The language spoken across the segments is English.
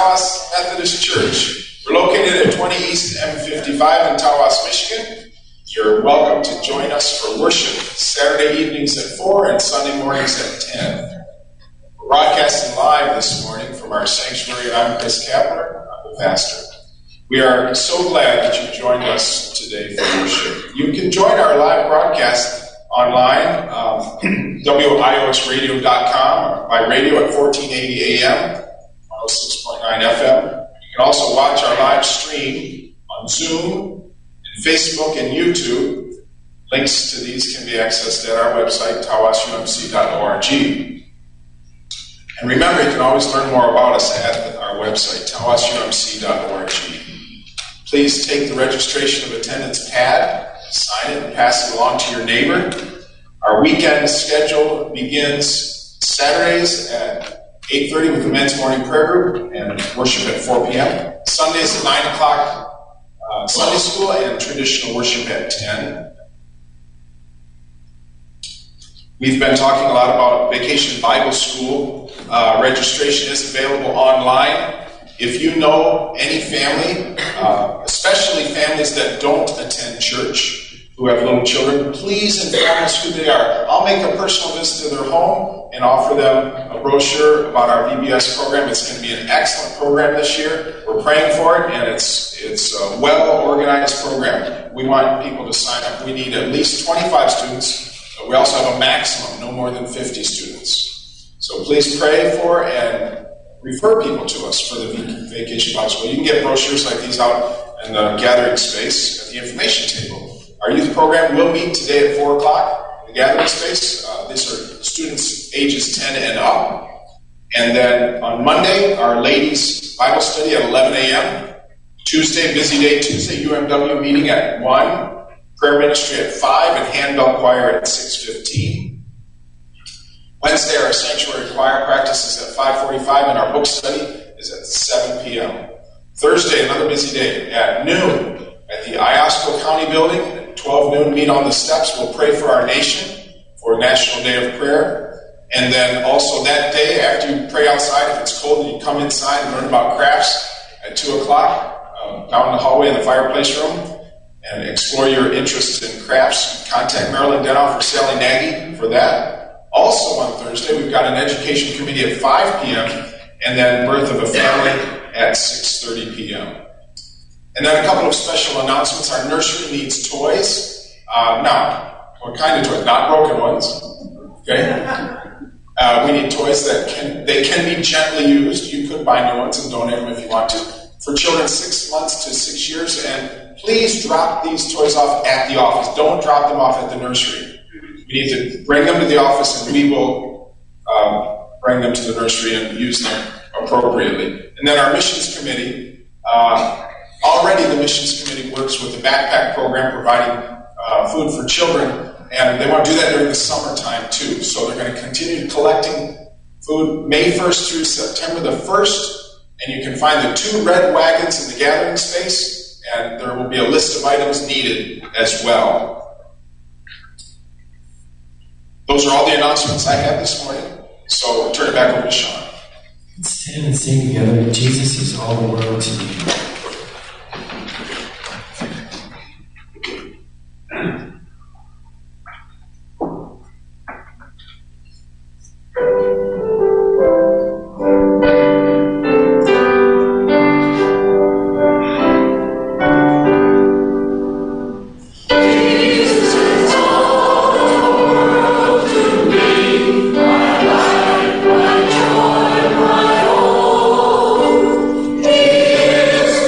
Tawas Methodist Church. We're located at 20 East M55 in Tawas, Michigan. You're welcome to join us for worship Saturday evenings at 4 and Sunday mornings at 10. We're broadcasting live this morning from our sanctuary. I'm Chris Kapler. I'm the pastor. We are so glad that you joined us today for worship. You can join our live broadcast online, WIOSradio.com, or by radio at 1480 AM, 106.9 FM. You can also watch our live stream on Zoom, and Facebook, and YouTube. Links to these can be accessed at our website, tawasumc.org. And remember, you can always learn more about us at our website, tawasumc.org. Please take the registration of attendance pad, sign it, and pass it along to your neighbor. Our weekend schedule begins Saturdays at 8:30 with the men's morning prayer group and worship at 4 p.m. Sundays at 9 o'clock, Sunday school and traditional worship at 10. We've been talking a lot about Vacation Bible School. Registration is available online. If you know any family, especially families that don't attend church, who have little children, please inform us who they are. I'll make a personal visit to their home and offer them a brochure about our VBS program. It's going to be an excellent program this year. We're praying for it, and it's a well-organized program. We want people to sign up. We need at least 25 students. But we also have a maximum, no more than 50 students. So please pray for and refer people to us for the Vacation Bible School. You can get brochures like these out in the gathering space at the information table. Our youth program will meet today at 4 o'clock in the gathering space. These are students ages 10 and up. And then on Monday, our ladies' Bible study at 11 a.m. Tuesday, busy day Tuesday, UMW meeting at 1. Prayer ministry at 5 and handbell choir at 6:15. Wednesday, our sanctuary choir practice is at 5:45 and our book study is at 7 p.m. Thursday, another busy day at noon at the Iosco County Building. At 12 noon, meet on the steps. We'll pray for our nation for National Day of Prayer. And then also that day, after you pray outside, if it's cold, you come inside and learn about crafts at 2 o'clock down in the hallway in the fireplace room and explore your interest in crafts. Contact Marilyn Denoff or Sally Nagy for that. Also on Thursday, we've got an education committee at 5 p.m. and then birth of a family at 6:30 p.m. And then a couple of special announcements. Our nursery needs toys. Now, what kind of toys? Not broken ones. Okay? We need toys that can be gently used. You could buy new ones and donate them if you want to. For children 6 months to 6 years. And please drop these toys off at the office. Don't drop them off at the nursery. We need to bring them to the office and we will bring them to the nursery and use them appropriately. And then our missions committee. Already the missions committee works with the backpack program providing food for children, and they want to do that during the summertime too. So they're going to continue collecting food May 1st through September the 1st, and you can find the 2 red wagons in the gathering space, and there will be a list of items needed as well. Those are all the announcements I have this morning, so I'll turn it back over to Sean. Let's stand and sing together. Jesus is all the world to me. Is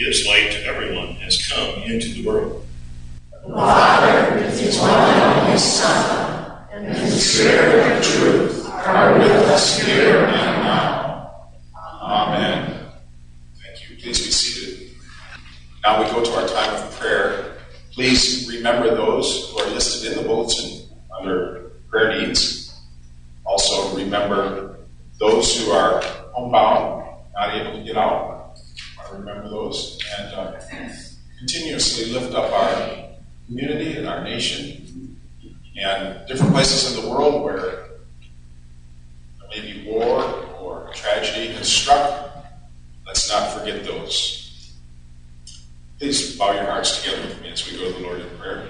gives light to everyone, has come into the world. The Father, with his one and only Son, and the Spirit of truth, are with us here and now. Amen. Thank you. Please be seated. Now we go to our time of prayer. Please remember those who are listed in the bulletin under prayer needs. Also remember those who are homebound, not able to get out. I want to remember those. And continuously lift up our community and our nation and different places in the world where there may be war or tragedy has struck. Let's not forget those. Please bow your hearts together with me as we go to the Lord in prayer.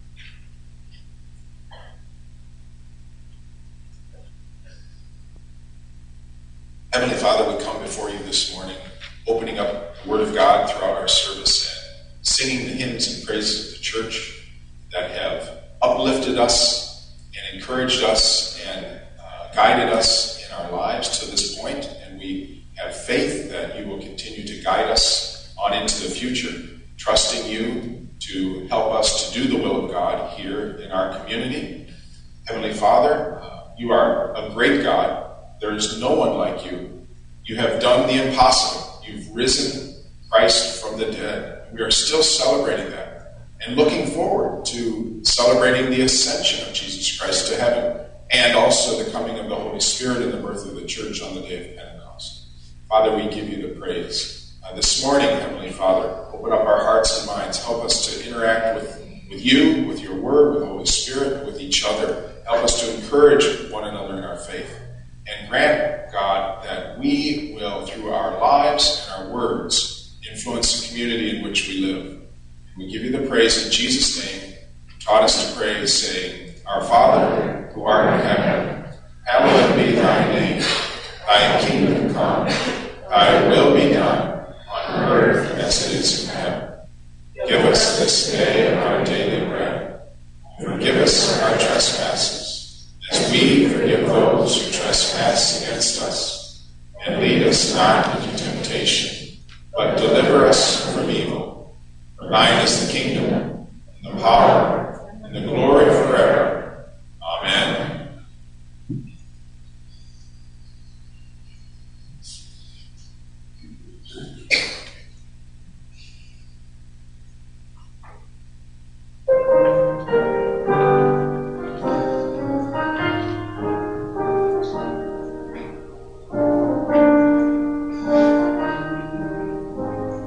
Heavenly Father, we come before you this morning, opening up the Word of God throughout our service and singing the hymns and praises of the church that have uplifted us and encouraged us and guided us in our lives to this point. And we have faith that you will continue to guide us on into the future, trusting you to help us to do the will of God here in our community. Heavenly Father, you are a great God. There is no one like you. You have done the impossible. You've risen Christ from the dead. We are still celebrating that and looking forward to celebrating the ascension of Jesus Christ to heaven and also the coming of the Holy Spirit and the birth of the church on the day of Pentecost. Father, we give you the praise. This morning, Heavenly Father, open up our hearts and minds. Help us to interact with you, with your word, with the Holy Spirit, with each other. Help us to encourage one another in our faith. And grant, God, that we will, through our lives and our words, influence the community in which we live. And we give you the praise in Jesus' name. You taught us to pray, saying, Our Father, who art in heaven, hallowed be thy name. Thy kingdom come, thy will be done, on earth as it is in heaven. Give us this day our daily bread. Forgive us our trespasses, as we forgive those who trespass against us. And lead us not into temptation, but deliver us from evil. For thine is the kingdom, and the power, and the glory forever. Amen.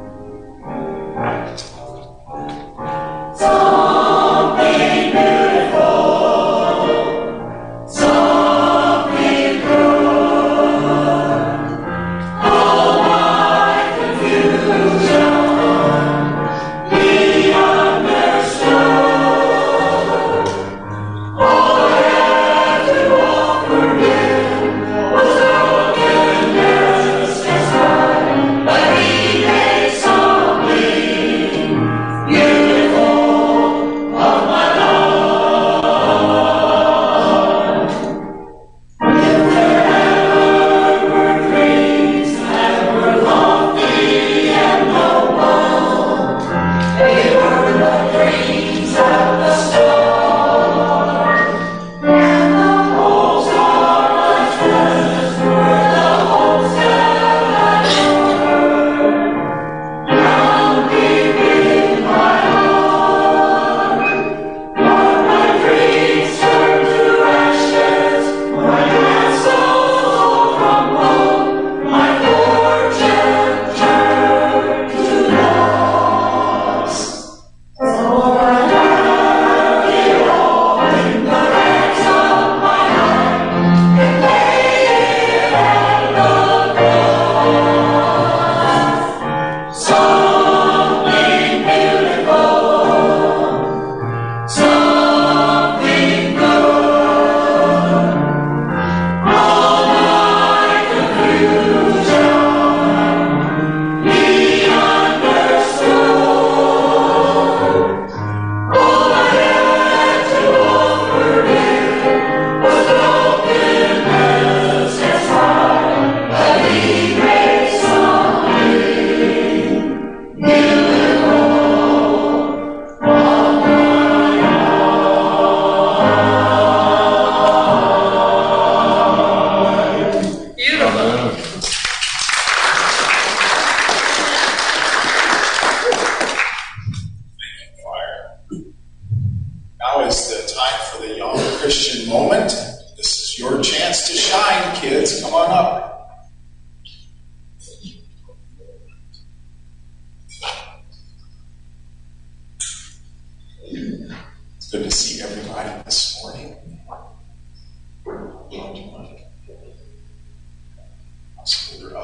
Something beautiful.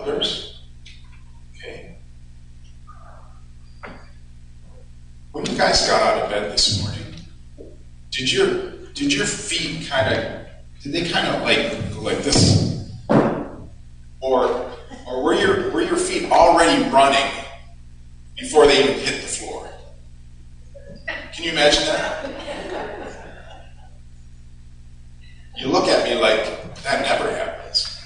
elders. Okay. When you guys got out of bed this morning, did your feet did they kind of go like this? Or were your feet already running before they even hit the floor? Can you imagine that? You look at me like, that never happens.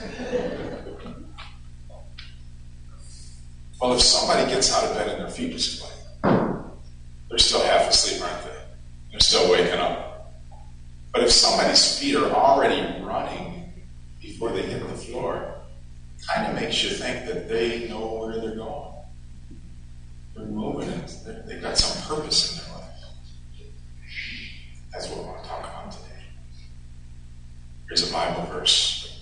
Well, if somebody gets out of bed and their feet just they're still half asleep, aren't they? They're still waking up. But if somebody's feet are already running before they hit the floor, it kind of makes you think that they know where they're going. They're moving, and they've got some purpose in their life. That's what I want to talk about today. Here's a Bible verse.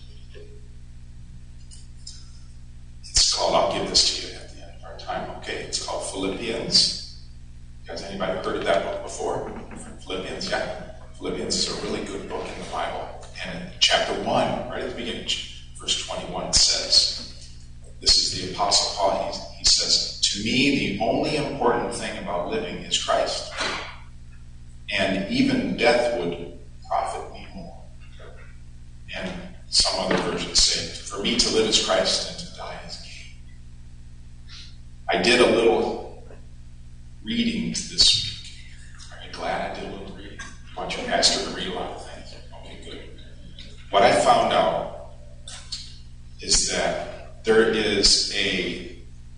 It's called, I'll give this to you at the end of our time, okay? It's called Philippians. Has anybody heard of that book before? Philippians, yeah. Philippians is a really good book in the Bible. And in chapter 1, right at the beginning, verse 21 says, this is the Apostle Paul, he says, to me, the only important thing about living is Christ. And even death would profit me more. And some other versions say, for me to live is Christ and to die is gain. I did a little reading this week. Are you glad I did a little reading? I want your pastor to read a lot of things. Okay, good. What I found out is that there is a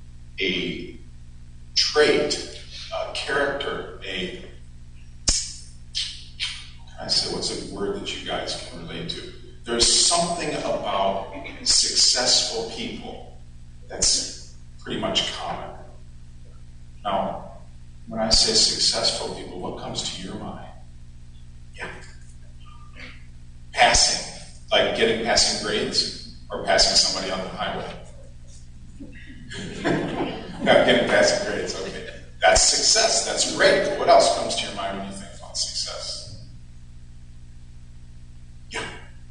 trait, a character, what's a word that you guys can relate to? There's something about successful people that's pretty much common. Now, when I say successful people, what comes to your mind? Yeah. Passing. Like passing grades or passing somebody on the highway? Getting passing grades, okay. That's success. That's great. But what else comes to your mind when you think about success? Yeah.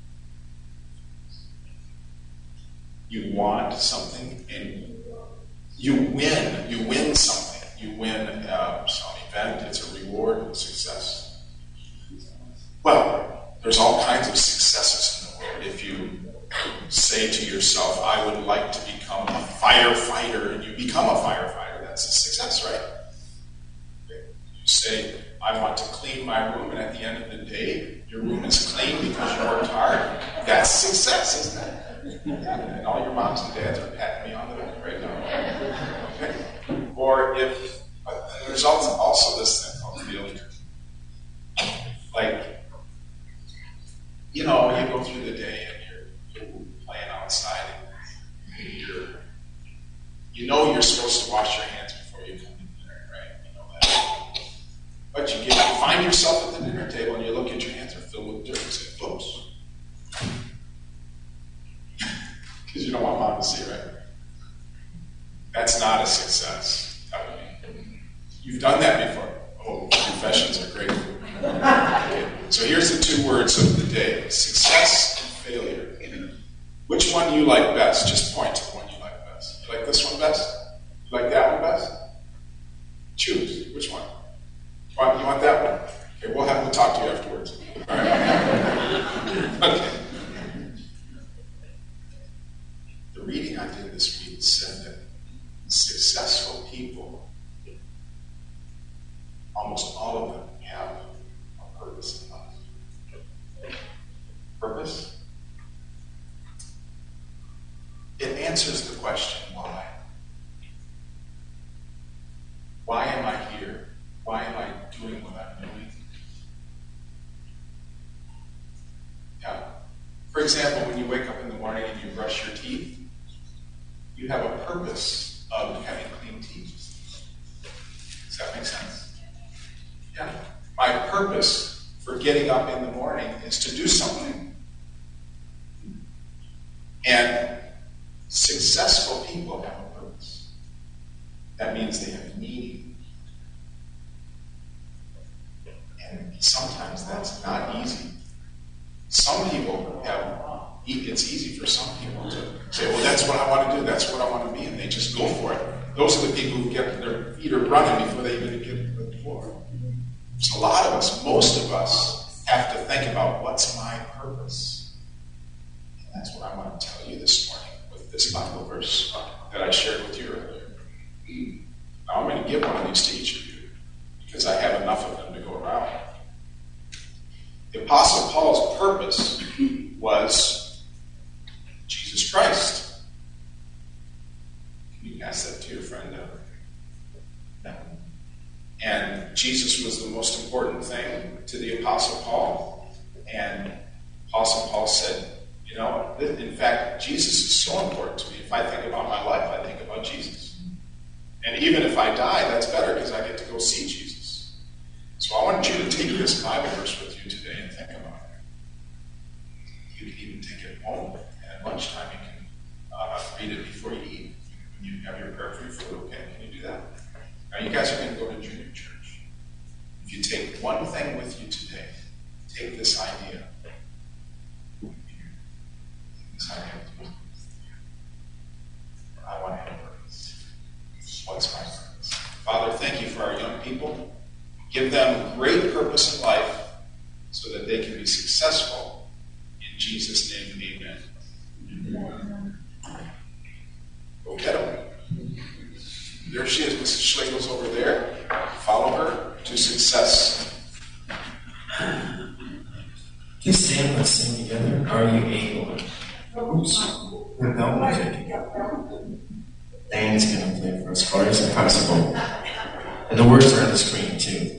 You want something and you win. You win something. You win some event. It's a reward and success. Well, there's all kinds of successes in the world. If you say to yourself, I would like to become a firefighter, and you become a firefighter, that's a success, right? You say, I want to clean my room, and at the end of the day, your room is clean because you worked hard. That's success, isn't it? And all your moms and dads are patting me on the back right now. Okay? Or if, there's also this thing called failure. Like, you go through the day and you're playing outside and you're supposed to wash your hands before you come to dinner, right? You know that. But you find yourself at the dinner table and you look at your hands are filled with dirt and say, oops. Because you don't want mom to see, right? That's not a success. You've done that before. Oh, confessions are great. Okay. So here's the two words of the day. Success and failure. Which one do you like best? Just point to the one you like best. You like this one best? You like that one best? Choose. Which one? You want that one? Okay, we'll talk to you afterwards. All right. Okay. The reading I did this week said that successful people, almost all of them, have a purpose in life. Purpose? It answers the question, why? Why am I here? Why am I doing what I'm doing? Yeah. For example, when you wake up in the morning and you brush your teeth, you have a purpose of having clean teeth. Does that make sense? Yeah. My purpose for getting up in the morning is to do something. And successful people have a purpose. That means they have meaning. And sometimes that's not easy. Some people have it's easy for some people to say, well, that's what I want to do, that's what I want to be, and they just go for it. Those are the people who get their feet are running before they even get to the floor. There's a lot of us, most of us, have to think about what's my purpose. And that's what I want to tell you this morning with this Bible verse that I shared with you earlier. Now I'm going to give one of these to each of you because I have enough of them to go around. The Apostle Paul's purpose was Jesus Christ. Can you pass that to your friend? No. And Jesus was the most important thing to the Apostle Paul. And Apostle Paul said, you know, in fact, Jesus is so important to me. If I think about my life, I think about Jesus. And even if I die, that's better because I get to go see Jesus. So I want you to take this Bible verse with you today and think about it. You can even take it home. And at lunchtime, you can read it before you eat. When you have your prayer for your food, okay? Can you do that? Now, you guys are going to go to junior church. If you take one thing with you today, take this idea. I want to have purpose. What's my purpose? Father, thank you for our young people. Give them great purpose in life so that they can be successful. In Jesus' name, amen. Go get them. There she is. Mrs. Schlegel's over there. Follow her to success. Just stand, let's sing together. Are you able? Oops. Without music. Diane's going to play for as far as possible. And the words are on the screen, too.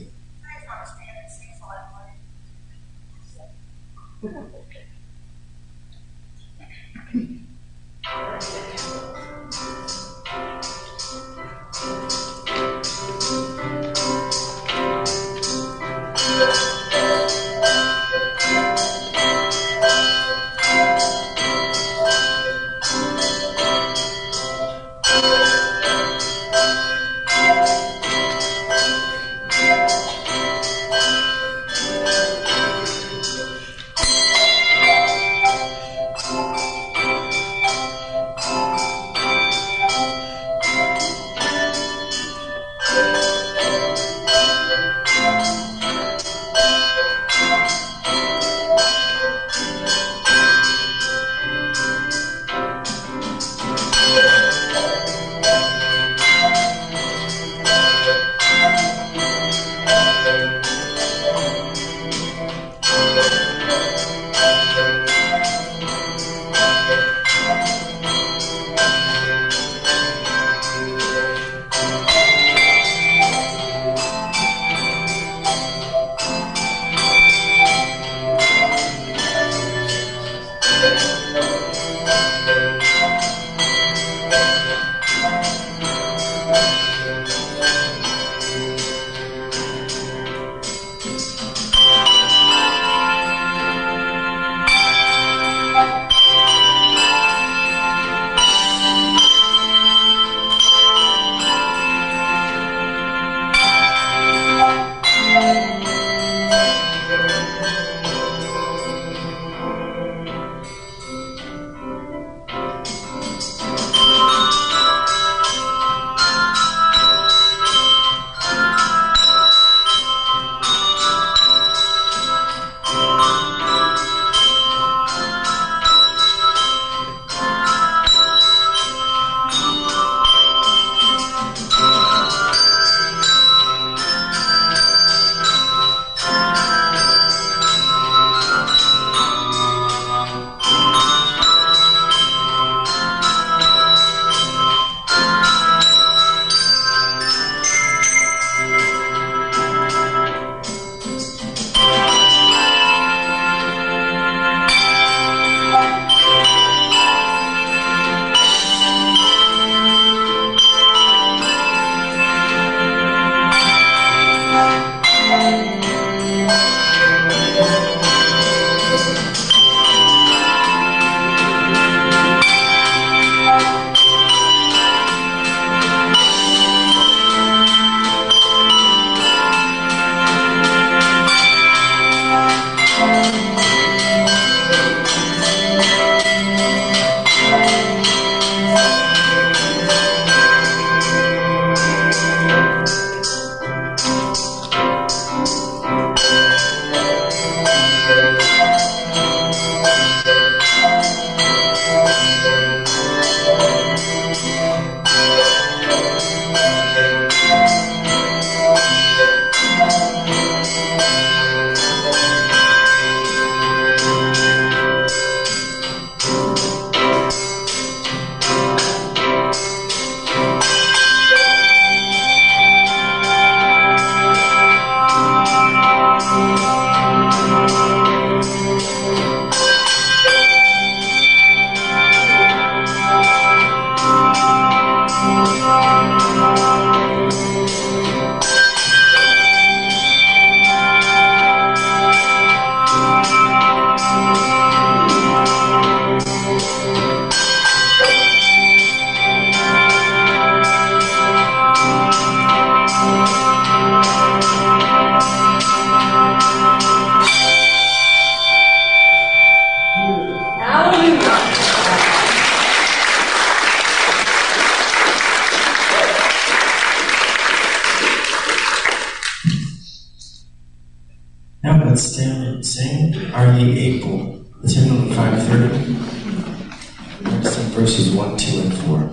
Are ye able? Let's hit on 530. Next in verses 1, 2, and 4.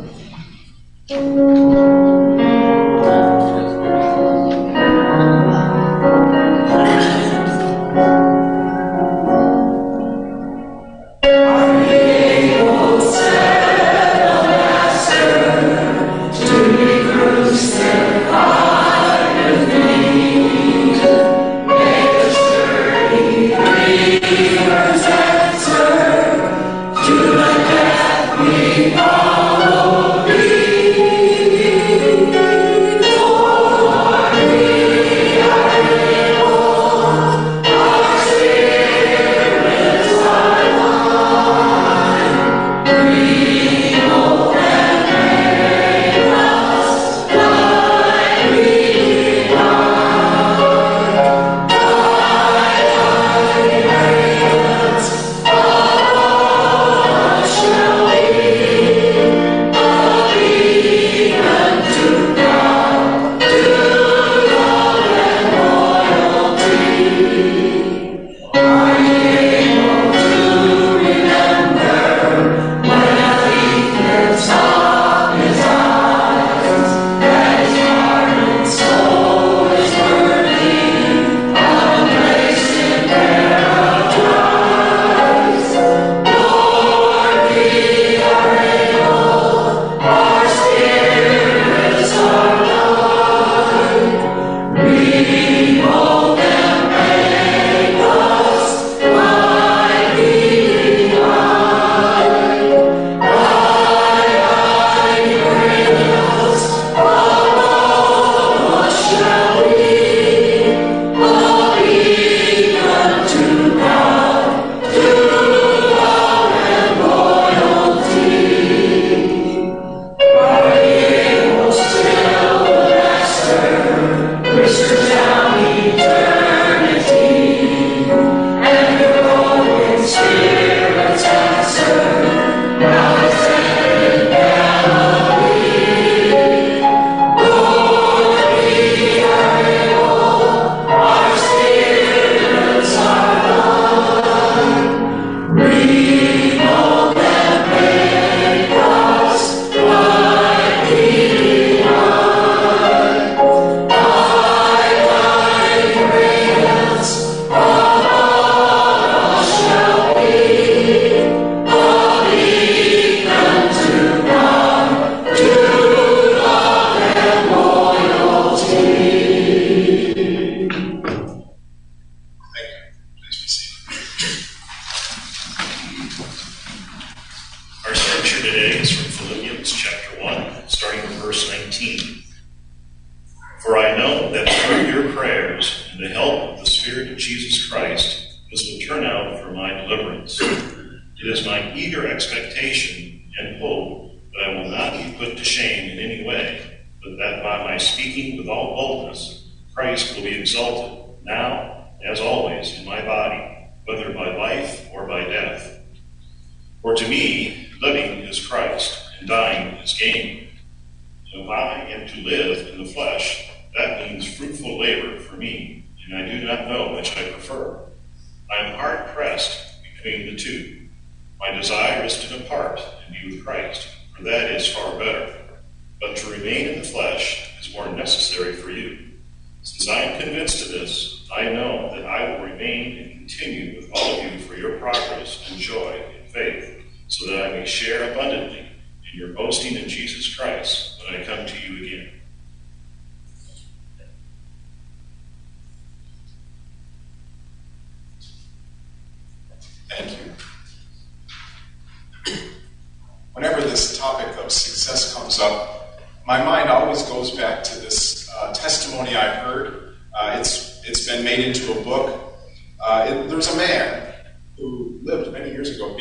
Whenever this topic of success comes up, my mind always goes back to this testimony I heard. It's been made into a book. There's a man who lived many years ago,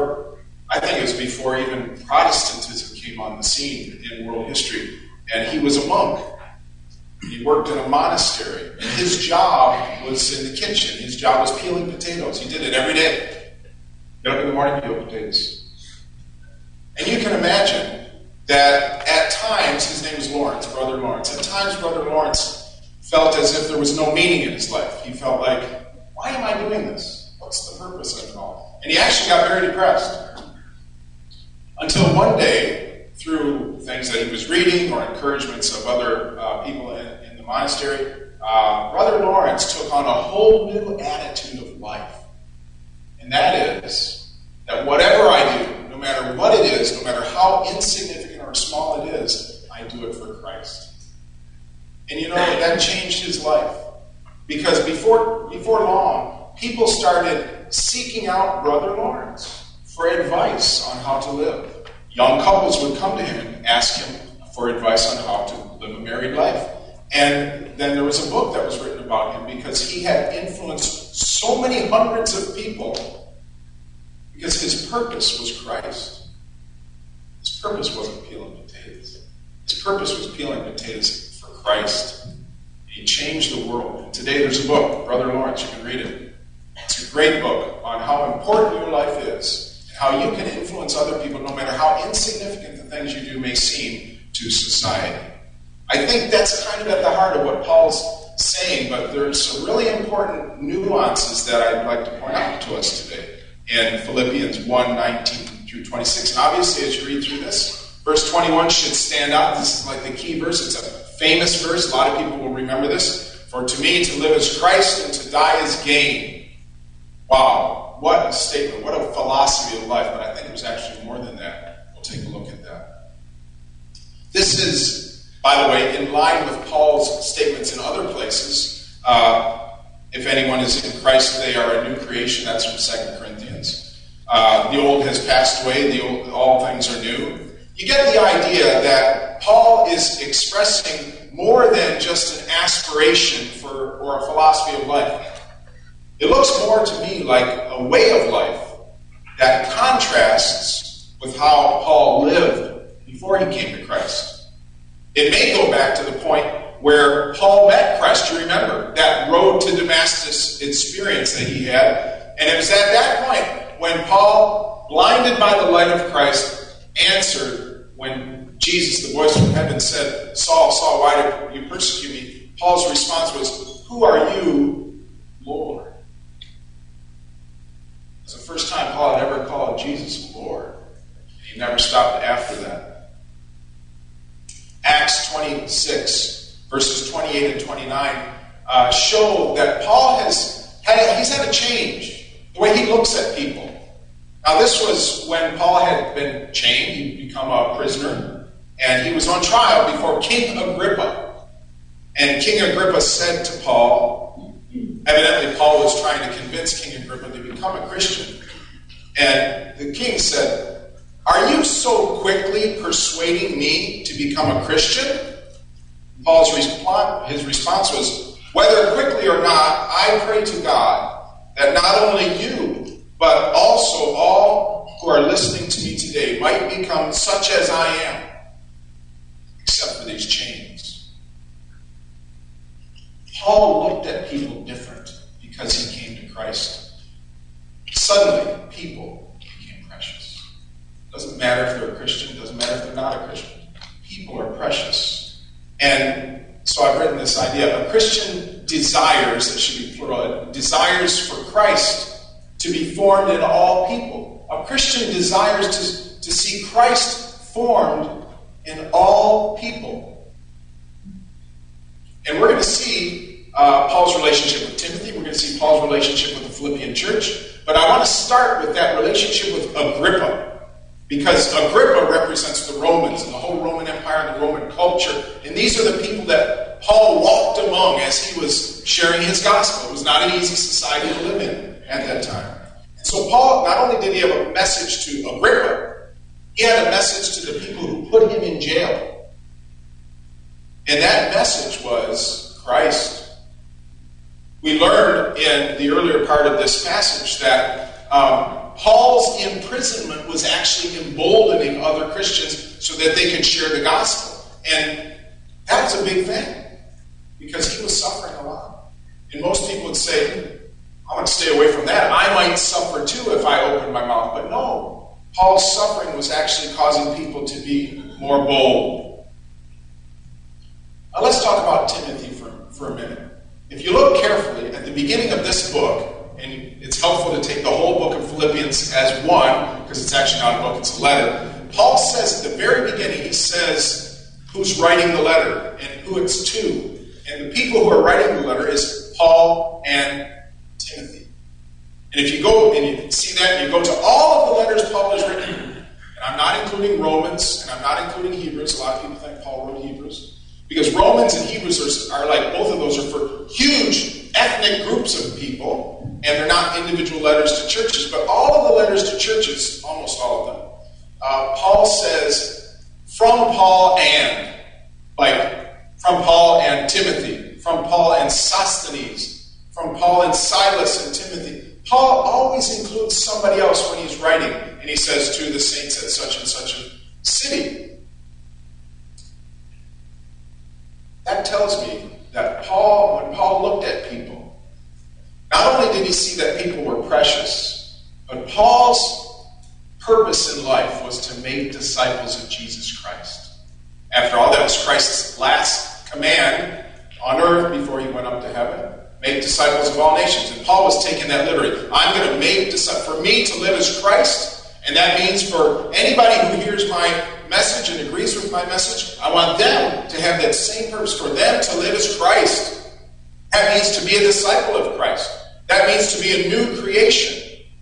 I think it was before even Protestantism came on the scene in world history, and he was a monk. He worked in a monastery, and his job was in the kitchen. His job was peeling potatoes. He did it every day. Get up in the morning, peel potatoes. And you can imagine that at times, his name was Lawrence, Brother Lawrence, at times Brother Lawrence felt as if there was no meaning in his life. He felt like, why am I doing this? What's the purpose of it all? And he actually got very depressed. Until one day, through things that he was reading or encouragements of other people in the monastery, Brother Lawrence took on a whole new attitude of life. And that is that whatever I do, no matter what it is, no matter how insignificant or small it is, I do it for Christ. And you know, that changed his life. Because before long, people started seeking out Brother Lawrence for advice on how to live. Young couples would come to him and ask him for advice on how to live a married life. And then there was a book that was written about him because he had influenced so many hundreds of people because his purpose was Christ. His purpose wasn't peeling potatoes. His purpose was peeling potatoes for Christ. He changed the world. And today there's a book, Brother Lawrence, you can read it. It's a great book on how important your life is and how you can influence other people no matter how insignificant the things you do may seem to society. I think that's kind of at the heart of what Paul's saying, but there's some really important nuances that I'd like to point out to us today in Philippians 1:19 through 26. And obviously, as you read through this, verse 21 should stand out. This is like the key verse. It's a famous verse. A lot of people will remember this. For to me, to live is Christ, and to die is gain. Wow, what a statement. What a philosophy of life. But I think it was actually more than that. We'll take a look at that. This is, by the way, in line with Paul's statements in other places. If anyone is in Christ, they are a new creation. That's from 2 Corinthians. The old has passed away. All things are new. You get the idea that Paul is expressing more than just an aspiration for or a philosophy of life. It looks more to me like a way of life that contrasts with how Paul lived before he came to Christ. It may go back to the point where Paul met Christ. You remember that road to Damascus experience that he had. And it was at that point when Paul, blinded by the light of Christ, answered when Jesus, the voice from heaven, said, Saul, Saul, why do you persecute me? Paul's response was, who are you, Lord? It was the first time Paul had ever called Jesus Lord. He never stopped after that. Acts 26, verses 28 and 29 show that Paul he's had a change, the way he looks at people. Now this was when Paul had been chained, he'd become a prisoner, and he was on trial before King Agrippa. And King Agrippa said to Paul, evidently Paul was trying to convince King Agrippa to become a Christian. And the king said, are you so quickly persuading me to become a Christian? Paul's response was, whether quickly or not, I pray to God that not only you, but also all who are listening to me today might become such as I am, except for these chains. Paul looked at people different because he came to Christ. Suddenly, people became precious. Doesn't matter if they're a Christian, doesn't matter if they're not a Christian. People are precious. And so I've written this idea. A Christian desires, it should be plural, desires for Christ to be formed in all people. A Christian desires to see Christ formed in all people. And we're going to see Paul's relationship with Timothy. We're going to see Paul's relationship with the Philippian church. But I want to start with that relationship with Agrippa. Because Agrippa represents the Romans and the whole Roman Empire and the Roman culture. And these are the people that Paul walked among as he was sharing his gospel. It was not an easy society to live in at that time. And so Paul, not only did he have a message to Agrippa, he had a message to the people who put him in jail. And that message was Christ. We learned in the earlier part of this passage that Paul's imprisonment was actually emboldening other Christians so that they could share the gospel. And that was a big thing because he was suffering a lot. And most people would say, I want to stay away from that. I might suffer too if I open my mouth. But no, Paul's suffering was actually causing people to be more bold. Now let's talk about Timothy for a minute. If you look carefully at the beginning of this book, and it's it's helpful to take the whole book of Philippians as one, because it's actually not a book, it's a letter. Paul says at the very beginning, he says who's writing the letter and who it's to. And the people who are writing the letter is Paul and Timothy. And if you go and you see that, and you go to all of the letters Paul has written, and I'm not including Romans, and I'm not including Hebrews. A lot of people think Paul wrote Hebrews. Because Romans and Hebrews are like, both of those are for huge ethnic groups of people, and they're not individual letters to churches. But all of the letters to churches, almost all of them, Paul says, from Paul and, like, from Paul and Timothy, from Paul and Sosthenes, from Paul and Silas and Timothy. Paul always includes somebody else when he's writing, and he says to the saints at such and such a city. That tells me that when Paul looked at people, not only did he see that people were precious, but Paul's purpose in life was to make disciples of Jesus Christ. After all, that was Christ's last command on earth before he went up to heaven. Make disciples of all nations. And Paul was taking that literally. I'm going to make disciples. For me to live as Christ, and that means for anybody who hears my message and agrees with my message, I want them to have that same purpose, for them to live as Christ. That means to be a disciple of Christ. That means to be a new creation.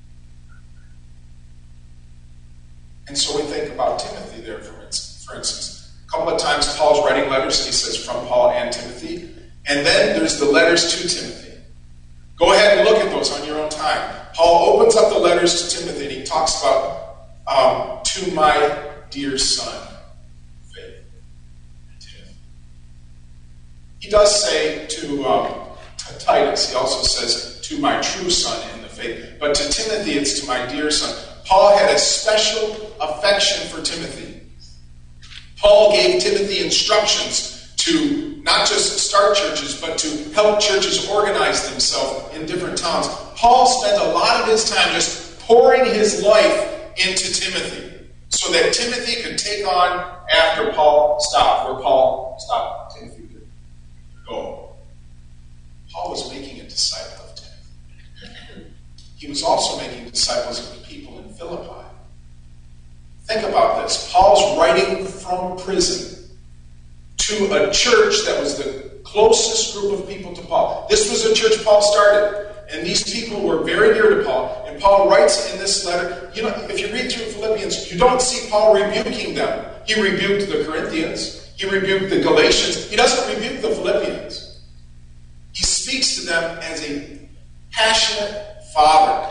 And so we think about Timothy there, for instance. A couple of times Paul's writing letters, and he says from Paul and Timothy. And then there's the letters to Timothy. Go ahead and look at those on your own time. Paul opens up the letters to Timothy, and he talks about, to my dear son, Faith. Timothy. He does say to Titus, he also says, to my true son in the faith. But to Timothy, it's to my dear son. Paul had a special affection for Timothy. Paul gave Timothy instructions to not just start churches, but to help churches organize themselves in different towns. Paul spent a lot of his time just pouring his life into Timothy, so that Timothy could take on after Paul stopped, where Paul stopped, Timothy could go. Paul was making a disciple of Timothy. He was also making disciples of the people in Philippi. Think about this. Paul's writing from prison to a church that was the closest group of people to Paul. This was a church Paul started, and these people were very dear to Paul. And Paul writes in this letter, if you read through Philippians, you don't see Paul rebuking them. He rebuked the Corinthians. He rebuked the Galatians. He doesn't rebuke the Philippians. He speaks to them as a passionate father.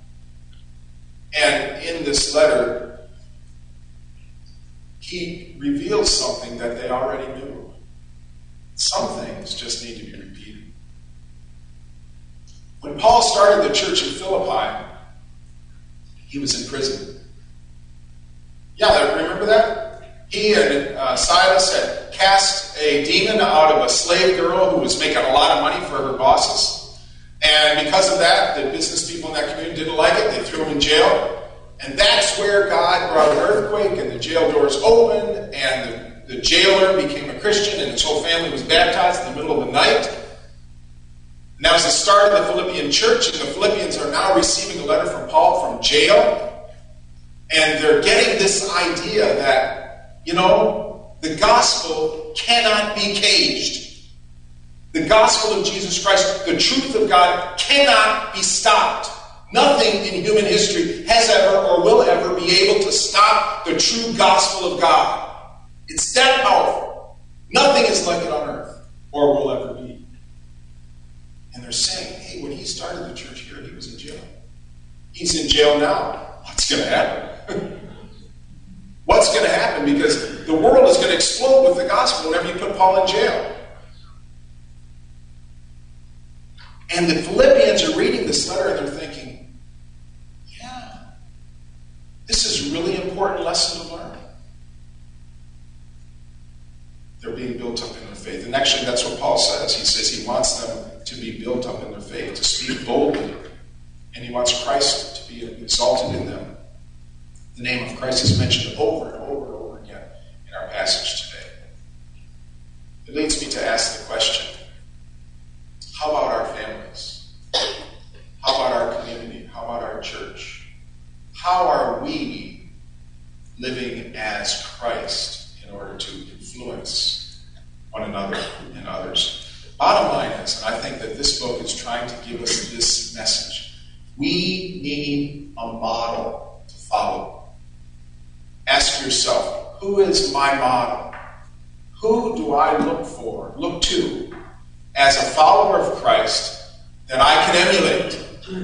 And in this letter, he reveals something that they already knew. Some things just need to be repeated. When Paul started the church in Philippi, he was in prison. Yeah, remember that? He and Silas had cast a demon out of a slave girl who was making a lot of money for her bosses. And because of that, the business people in that community didn't like it. They threw him in jail. And that's where God brought an earthquake, and the jail doors opened, and the jailer became a Christian, and his whole family was baptized in the middle of the night. And that was the start of the Philippian church, and the Philippians are now receiving a letter from Paul from jail. And they're getting this idea that, the gospel cannot be caged. The gospel of Jesus Christ, the truth of God, cannot be stopped. Nothing in human history has ever or will ever be able to stop the true gospel of God. It's that powerful. Nothing is like it on earth or will ever be. And they're saying, hey, when he started the church here, he was in jail. He's in jail now. What's going to happen? What's going to happen? Because the world is going to explode with the gospel whenever you put Paul in jail. And the Philippians are reading this letter and they're thinking, this is a really important lesson to learn. They're being built up in their faith. And actually, that's what Paul says. He says he wants them to be built up in their faith, to speak boldly. And he wants Christ to be exalted in them. The name of Christ is mentioned over and over and over again in our passage today. It leads me to ask the question, how about our families? How about our community? model to follow. Ask yourself, who is my model? Who do I look to as a follower of Christ that I can emulate?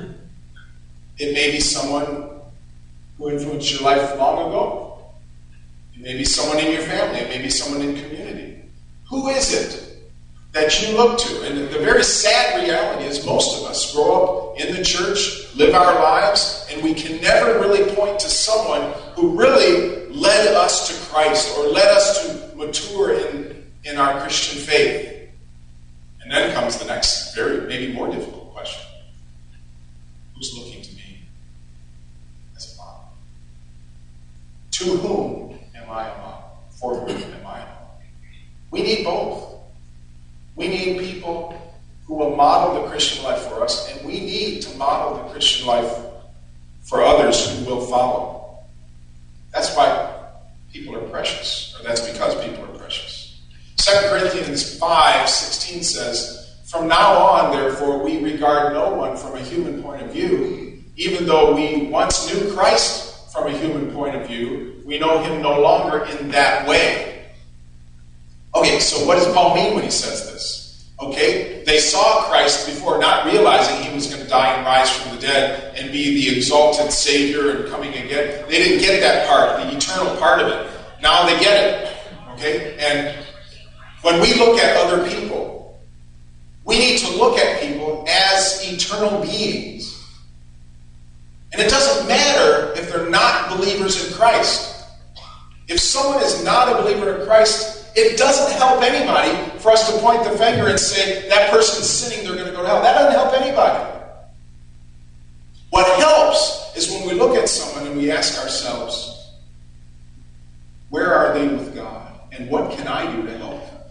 It may be someone who influenced your life long ago. It may be someone in your family. It may be someone in community. Who is it that you look to? And the very sad reality is most of us grow up in the church, live our lives, and we can never really point to someone who really led us to Christ or led us to mature in our Christian faith. And then comes the next, maybe more difficult question. Who's looking to me as a model? To whom am I a model? For whom am I a model? We need both. We need people who will model the Christian life for us, and we need to model the Christian life for others who will follow. That's why people are precious, or that's because people are precious. 2 Corinthians 5:16 says, "From now on, therefore, we regard no one from a human point of view. Even though we once knew Christ from a human point of view, we know him no longer in that way." Okay, so what does Paul mean when he says this? Okay, they saw Christ before, not realizing he was going to die and rise from the dead and be the exalted Savior and coming again. They didn't get that part, the eternal part of it. Now they get it. Okay, and when we look at other people, we need to look at people as eternal beings. And it doesn't matter if they're not believers in Christ. If someone is not a believer in Christ, it doesn't help anybody for us to point the finger and say, that person's sinning, they're going to go to hell. That doesn't help anybody. What helps is when we look at someone and we ask ourselves, where are they with God? And what can I do to help them?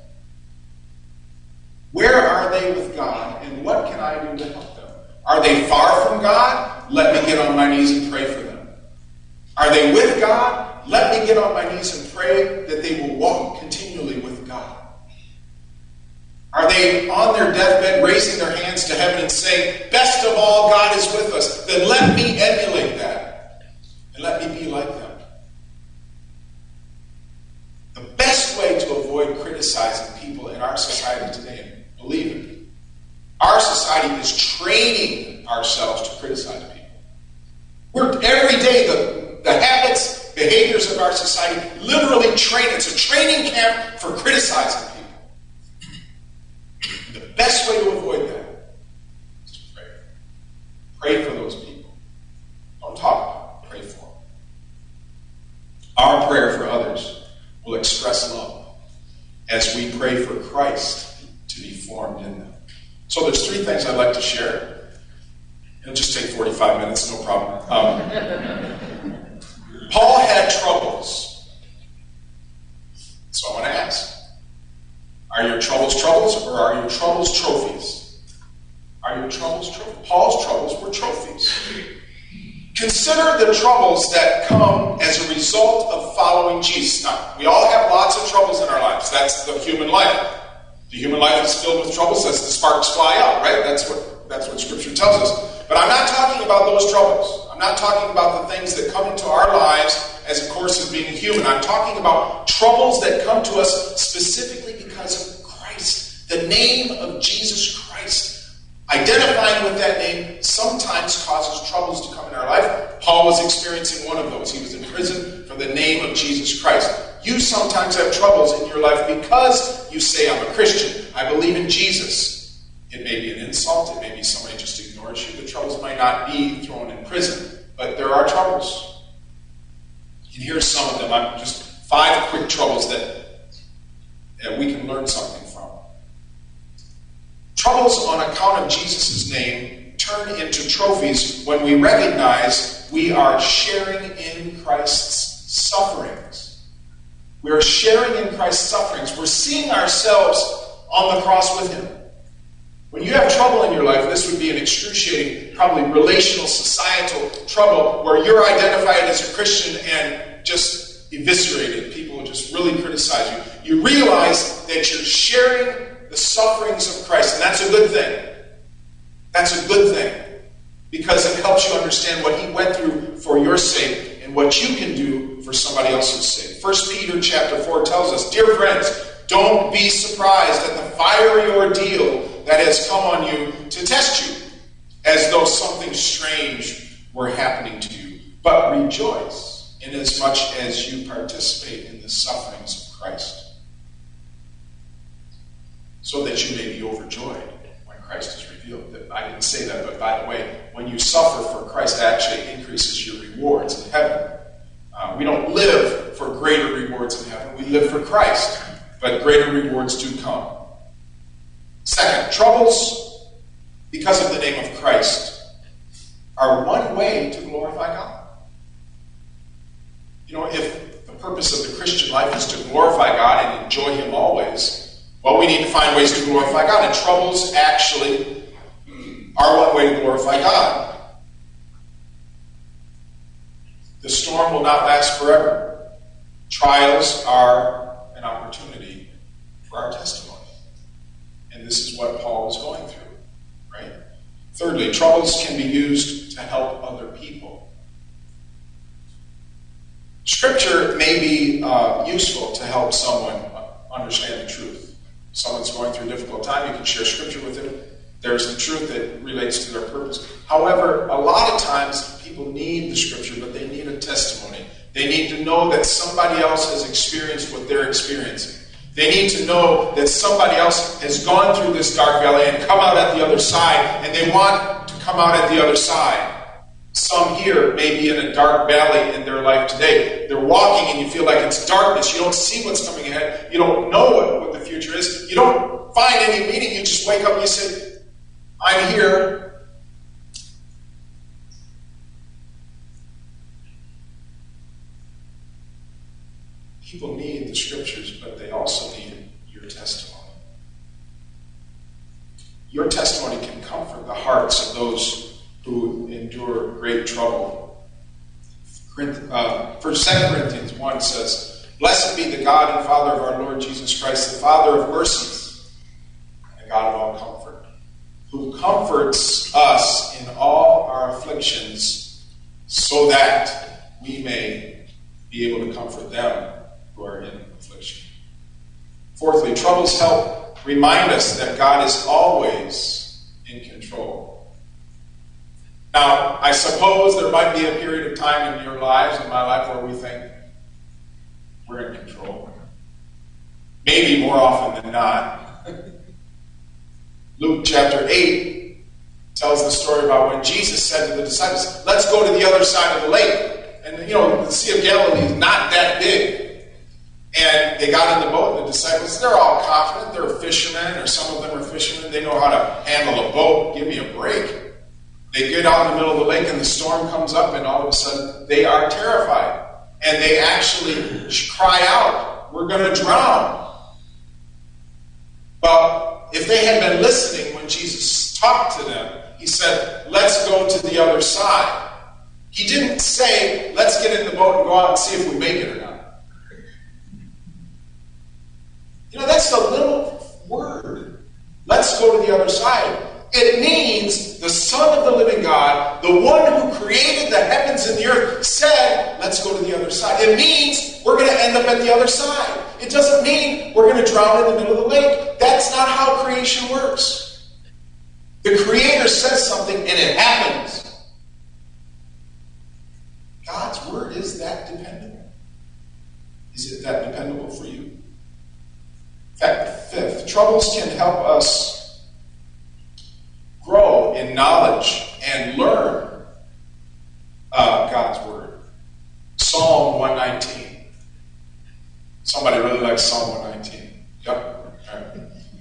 Where are they with God? And what can I do to help them? Are they far from God? Let me get on my knees and pray for them. Are they with God? Let me get on my knees and pray that they will walk continually with God. Are they on their deathbed raising their hands to heaven and saying, best of all, God is with us? Then let me emulate that. And let me be like them. The best way to avoid criticizing people in our society today, and believe it, our society is training ourselves to criticize people. We're every day, the habits, behaviors of our society literally train. It's a training camp for criticizing people. The best way to avoid that is to pray. Pray for those people. Don't talk about them. Pray for them. Our prayer for others will express love as we pray for Christ to be formed in them. So there's 3 things I'd like to share. It'll just take 45 minutes, no problem. Paul had troubles. So I want to ask, are your troubles troubles, or are your troubles trophies? Are your troubles trophies? Paul's troubles were trophies. Consider the troubles that come as a result of following Jesus. Now, we all have lots of troubles in our lives. That's the human life. The human life is filled with troubles as the sparks fly out, right? That's what Scripture tells us. But I'm not talking about those troubles. I'm not talking about the things that come into our lives as a course of being human. I'm talking about troubles that come to us specifically because of Christ. The name of Jesus Christ. Identifying with that name sometimes causes troubles to come in our life. Paul was experiencing one of those. He was in prison for the name of Jesus Christ. You sometimes have troubles in your life because you say, I'm a Christian. I believe in Jesus. It may be an insult. It may be somebody just ignores you. The troubles might not be thrown in prison. But there are troubles. And here's some of them. I'm just 5 quick troubles that we can learn something from. Troubles on account of Jesus' name turn into trophies when we recognize we are sharing in Christ's sufferings. We are sharing in Christ's sufferings. We're seeing ourselves on the cross with him. When you have trouble in your life, this would be an excruciating, probably relational, societal trouble where you're identified as a Christian and just eviscerated. People will just really criticize you. You realize that you're sharing the sufferings of Christ, and that's a good thing. That's a good thing. because it helps you understand what he went through for your sake and what you can do for somebody else's sake. 1 Peter chapter 4 tells us, dear friends, don't be surprised at the fiery ordeal that has come on you to test you, as though something strange were happening to you. But rejoice inasmuch as you participate in the sufferings of Christ, so that you may be overjoyed when Christ is revealed. I didn't say that, but by the way, when you suffer for Christ, it actually increases your rewards in heaven. We don't live for greater rewards in heaven. We live for Christ, but greater rewards do come. Second, troubles, because of the name of Christ, are one way to glorify God. You know, if the purpose of the Christian life is to glorify God and enjoy him always, well, we need to find ways to glorify God. And troubles actually are one way to glorify God. The storm will not last forever. Trials are an opportunity for our testimony. And this is what Paul is going through, right? Thirdly, troubles can be used to help other people. Scripture may be useful to help someone understand the truth. Someone's going through a difficult time, you can share Scripture with them. There's the truth that relates to their purpose. However, a lot of times people need the Scripture, but they need a testimony. They need to know that somebody else has experienced what they're experiencing. They need to know that somebody else has gone through this dark valley and come out at the other side, and they want to come out at the other side. Some here may be in a dark valley in their life today. They're walking and you feel like it's darkness. You don't see what's coming ahead. You don't know what the future is. You don't find any meaning. You just wake up and you say, I'm here. People need the Scriptures, but they also need your testimony. Your testimony can comfort the hearts of those who endure great trouble. 2 Corinthians 1 says, blessed be the God and Father of our Lord Jesus Christ, the Father of mercies, and the God of all comfort, who comforts us in all our afflictions, so that we may be able to comfort them who are in affliction. Fourthly, troubles help remind us that God is always in control. Now, I suppose there might be a period of time in your lives, in my life, where we think we're in control. Maybe more often than not. Luke chapter 8 tells the story about when Jesus said to the disciples, let's go to the other side of the lake. And, the Sea of Galilee is not that big. And they got in the boat, and the disciples, they're all confident. They're fishermen, or some of them are fishermen. They know how to handle a boat. Give me a break. They get out in the middle of the lake, and the storm comes up, and all of a sudden, they are terrified. And they actually cry out, we're going to drown. Well, if they had been listening when Jesus talked to them, he said, let's go to the other side. He didn't say, let's get in the boat and go out and see if we make it or not. That's the little word. Let's go to the other side. It means the Son of the living God, the one who created the heavens and the earth, said, let's go to the other side. It means we're going to end up at the other side. It doesn't mean we're going to drown in the middle of the lake. That's not how creation works. The Creator says something and it happens. God's word is that dependable. Is it that dependable for you? In fact, fifth, troubles can help us grow in knowledge and learn God's word. Psalm 119. Somebody really likes Psalm 119. Yep. All right.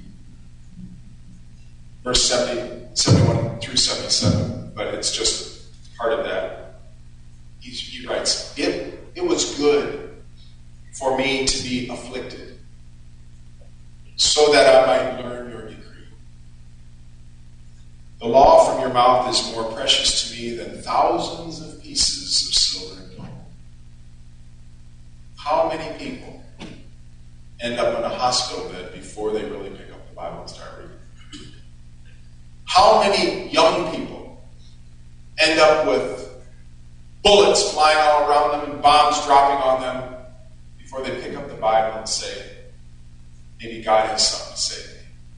Verse 71 through 77, but it's just part of that. He writes, It was good for me to be afflicted, so that I might learn your decree. The law from your mouth is more precious to me than thousands of pieces of silver and gold. How many people end up in a hospital bed before they really pick up the Bible and start reading? How many young people end up with bullets flying all around them and bombs dropping on them before they pick up the Bible and say, maybe God has something to say to me?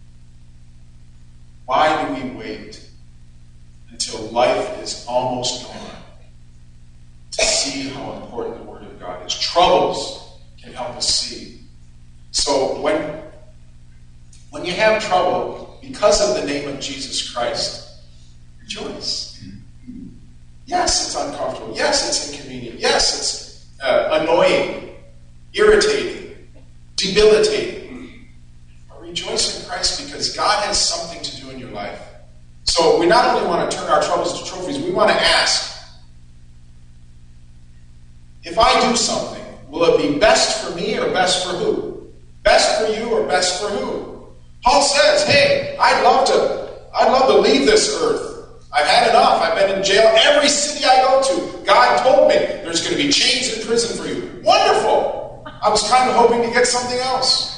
Why do we wait until life is almost gone to see how important the Word of God is? Troubles can help us see. So when you have trouble because of the name of Jesus Christ, rejoice. Yes, it's uncomfortable. Yes, it's inconvenient. Yes, it's annoying, irritating, debilitating. But rejoice in Christ because God has something to do in your life. So we not only want to turn our troubles to trophies, we want to ask, if I do something, will it be best for me or best for who? Best for you or best for who? Paul says, hey, I'd love to leave this earth. I've had enough. I've been in jail every city I go to. God told me there's going to be chains in prison for you. Wonderful. I was kind of hoping to get something else.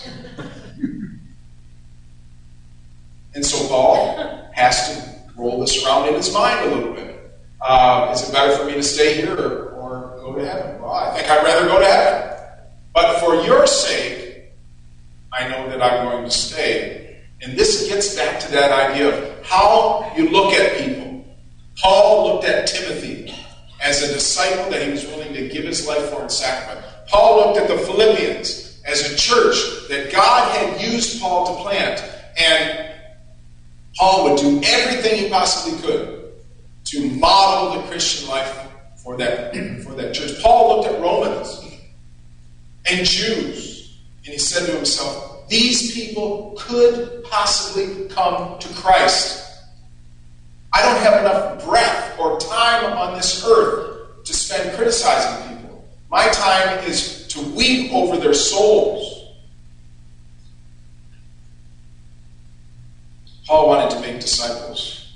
And so Paul has to roll this around in his mind a little bit. Is it better for me to stay here or go to heaven? Well, I think I'd rather go to heaven. But for your sake, I know that I'm going to stay. And this gets back to that idea of how you look at people. Paul looked at Timothy as a disciple that he was willing to give his life for and sacrifice. Paul looked at the Philippians as a church that God had used Paul to plant. And Paul would do everything he possibly could to model the Christian life for that church. Paul looked at Romans and Jews, and he said to himself, these people could possibly come to Christ. I don't have enough breath or time on this earth to spend criticizing people. My time is to weep over their souls. Paul wanted to make disciples.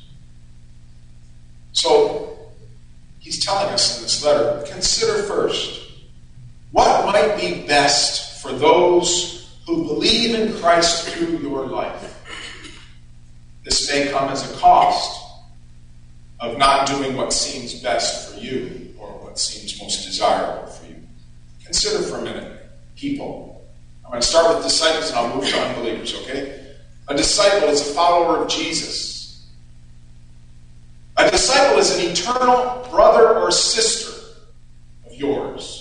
So, he's telling us in this letter, consider first, what might be best for those who believe in Christ through your life. This may come as a cost of not doing what seems best for you or what seems most desirable for you. Consider for a minute people. I'm going to start with disciples and I'll move to unbelievers, okay? A disciple is a follower of Jesus. A disciple is an eternal brother or sister of yours.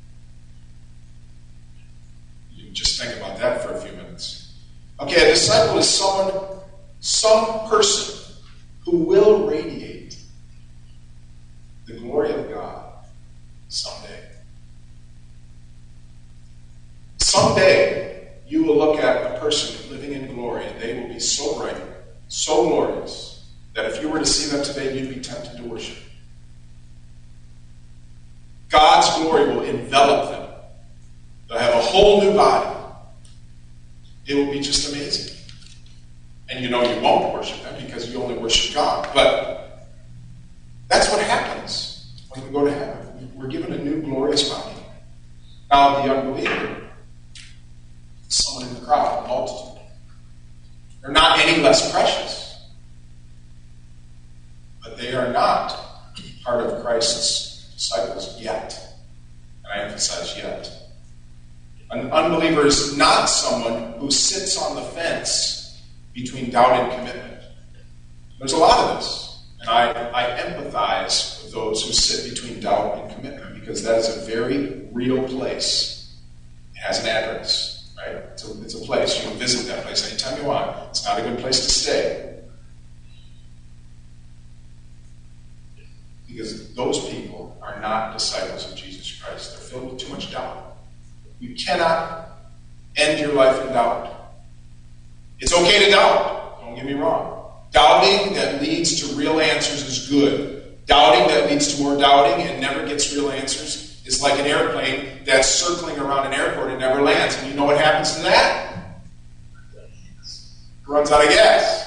Just think about that for a few minutes. Okay, a disciple is some person who will radiate the glory of God someday. Someday, you will look at a person living in glory, and they will be so bright, so glorious, that if you were to see them today, you'd be tempted to worship. God's glory will envelop them. They'll have a whole new body. It will be just amazing. And you know you won't worship them because you only worship God. But that's what happens when we go to heaven. We're given a new glorious body. Now the unbeliever, someone in the crowd, a multitude, they're not any less precious. But they are not part of Christ's disciples yet. And I emphasize yet. An unbeliever is not someone who sits on the fence between doubt and commitment. There's a lot of this. And I empathize with those who sit between doubt and commitment because that is a very real place. It has an address, right? It's a place. You can visit that place anytime you want. It's not a good place to stay. Because those people are not disciples of Jesus Christ. They're filled with too much doubt. You cannot end your life in doubt. It's okay to doubt. Don't get me wrong. Doubting that leads to real answers is good. Doubting that leads to more doubting and never gets real answers is like an airplane that's circling around an airport and never lands. And you know what happens to that? It runs out of gas.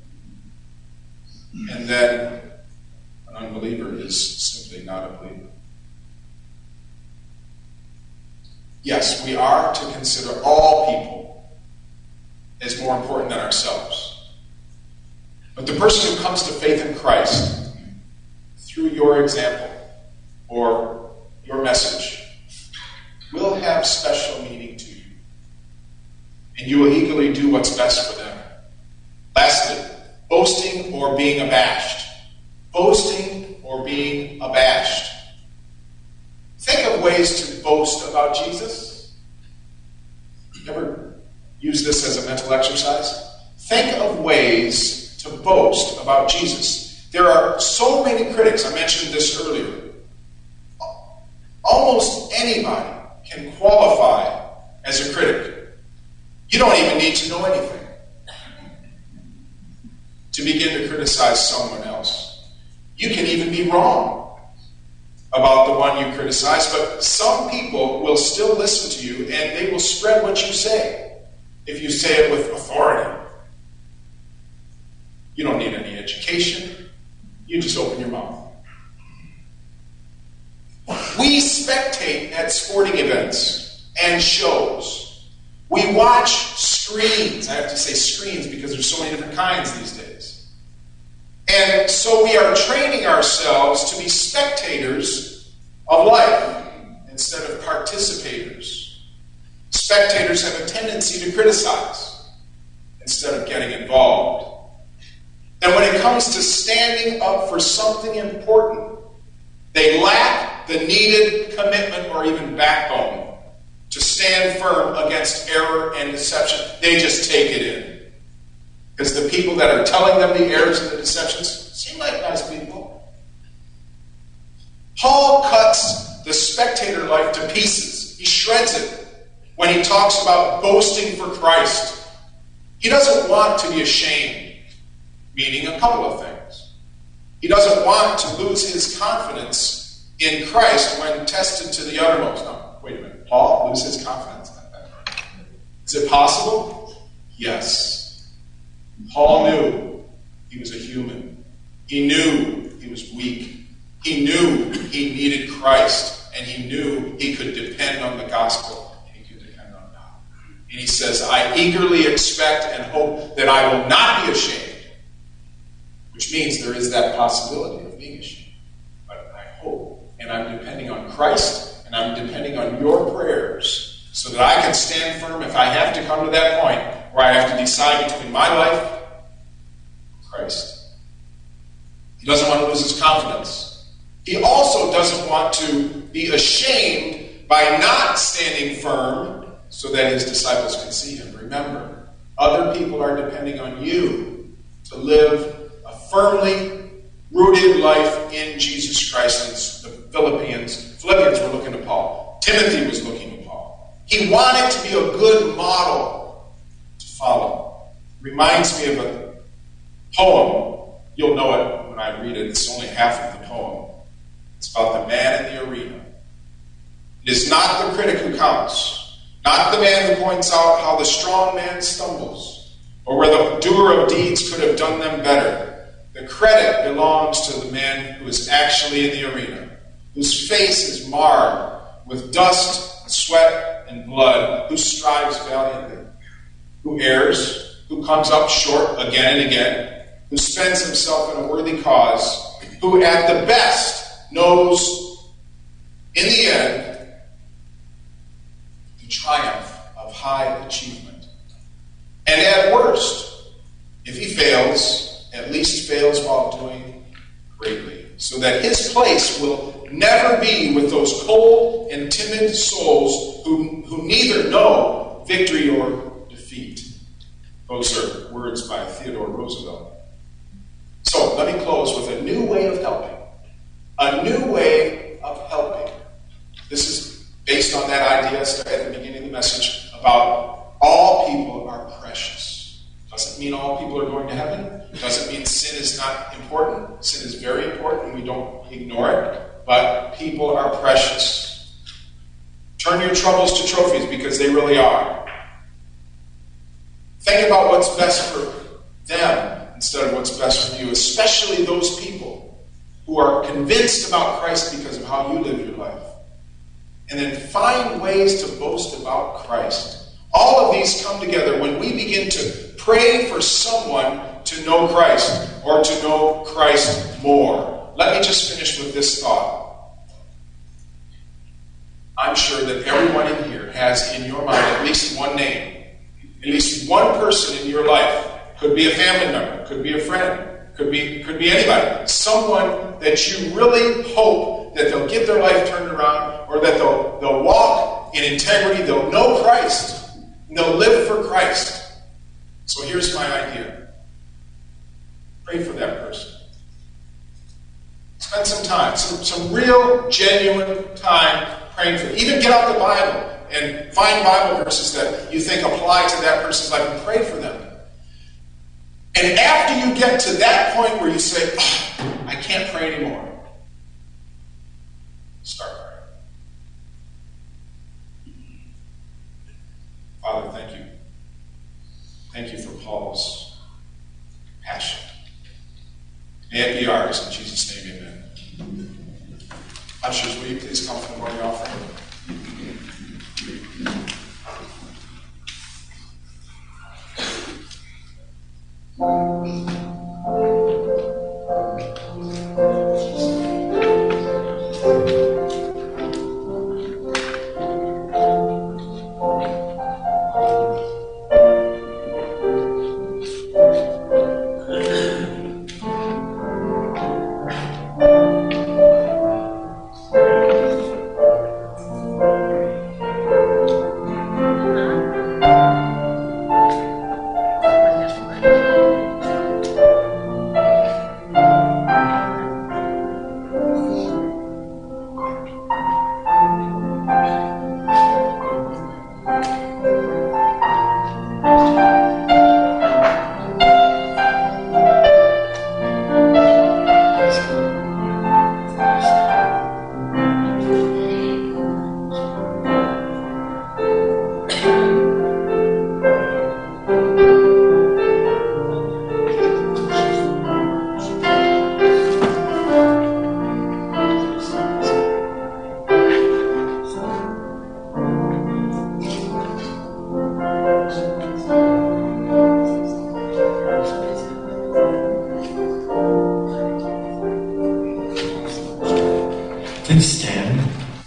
And then an unbeliever is simply not a believer. Yes, we are to consider all people as more important than ourselves. But the person who comes to faith in Christ through your example or your message will have special meaning to you. And you will eagerly do what's best for them. Lastly, boasting or being abashed. Boasting or being abashed. Think of ways to boast about Jesus. You ever use this as a mental exercise? Think of ways to boast about Jesus. There are so many critics. I mentioned this earlier. Almost anybody can qualify as a critic. You don't even need to know anything to begin to criticize someone else. You can even be wrong about the one you criticize, but some people will still listen to you and they will spread what you say if you say it with authority. You don't need any education. You just open your mouth. We spectate at sporting events and shows. We watch screens. I have to say screens because there's so many different kinds these days. And so we are training ourselves to be spectators of life instead of participators. Spectators have a tendency to criticize instead of getting involved. And when it comes to standing up for something important, they lack the needed commitment or even backbone to stand firm against error and deception. They just take it in. Because the people that are telling them the errors and the deceptions seem like nice people. Paul cuts the spectator life to pieces. He shreds it when he talks about boasting for Christ. He doesn't want to be ashamed, meaning a couple of things. He doesn't want to lose his confidence in Christ when tested to the uttermost. No, wait a minute. Paul lose his confidence? Is it possible? Yes. Paul knew he was a human. He knew he was weak. He knew he needed Christ, and he knew he could depend on the gospel, and he could depend on God. And he says, I eagerly expect and hope that I will not be ashamed, which means there is that possibility of being ashamed. But I hope, and I'm depending on Christ, and I'm depending on your prayers, so that I can stand firm if I have to come to that point where I have to decide between my life and Christ. He doesn't want to lose his confidence. He also doesn't want to be ashamed by not standing firm so that his disciples can see him. Remember, other people are depending on you to live a firmly rooted life in Jesus Christ. And the Philippians were looking to Paul. Timothy was looking to Paul. He wanted to be a good model to follow. Reminds me of a poem. You'll know it when I read it. It's only half of the poem. It's about the man in the arena. It is not the critic who counts, not the man who points out how the strong man stumbles, or where the doer of deeds could have done them better. The credit belongs to the man who is actually in the arena, whose face is marred with dust, and sweat, and blood, who strives valiantly, who errs, who comes up short again and again, who spends himself in a worthy cause, who at the best knows in the end the triumph of high achievement. And at worst, if he fails, at least fails while doing greatly, so that his place will never be with those cold and timid souls who neither know victory or defeat. Those are words by Theodore Roosevelt. So let me close with a new way of helping. A new way of helping. This is based on that idea at the beginning of the message about all people are precious. Doesn't mean all people are going to heaven. Doesn't mean sin is not important. Sin is very important. We don't ignore it. But people are precious. Turn your troubles to trophies because they really are. Think about what's best for them instead of what's best for you, especially those people who are convinced about Christ because of how you live your life. And then find ways to boast about Christ. All of these come together when we begin to pray for someone to know Christ or to know Christ more. let me just finish with this thought. I'm sure that everyone in here has in your mind at least one name, at least one person in your life. Could be a family member, could be a friend, could be anybody. Someone that you really hope that they'll get their life turned around, or that they'll walk in integrity, they'll know Christ, and they'll live for Christ. So here's my idea. Pray for that person. Spend some time, some real, genuine time praying for them. Even get out the Bible and find Bible verses that you think apply to that person's life and pray for them. And after you get to that point where you say, I can't pray anymore, start praying. Father, thank you. Thank you for Paul's passion. May it be ours. In Jesus' name, amen. Ushers, will you please come for the morning offering? Please stand.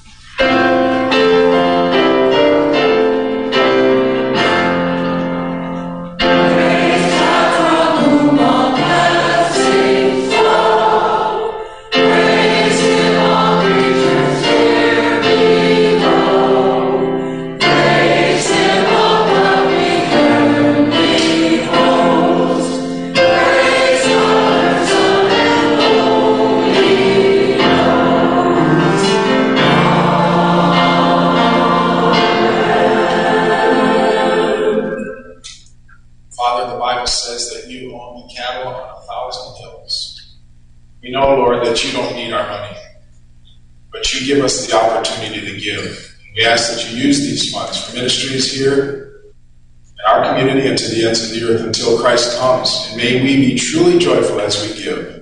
Father, the Bible says that you own the cattle on 1,000 hills. We know, Lord, that you don't need our money, but you give us the opportunity to give. We ask that you use these funds for ministries here in our community and to the ends of the earth until Christ comes. And may we be truly joyful as we give.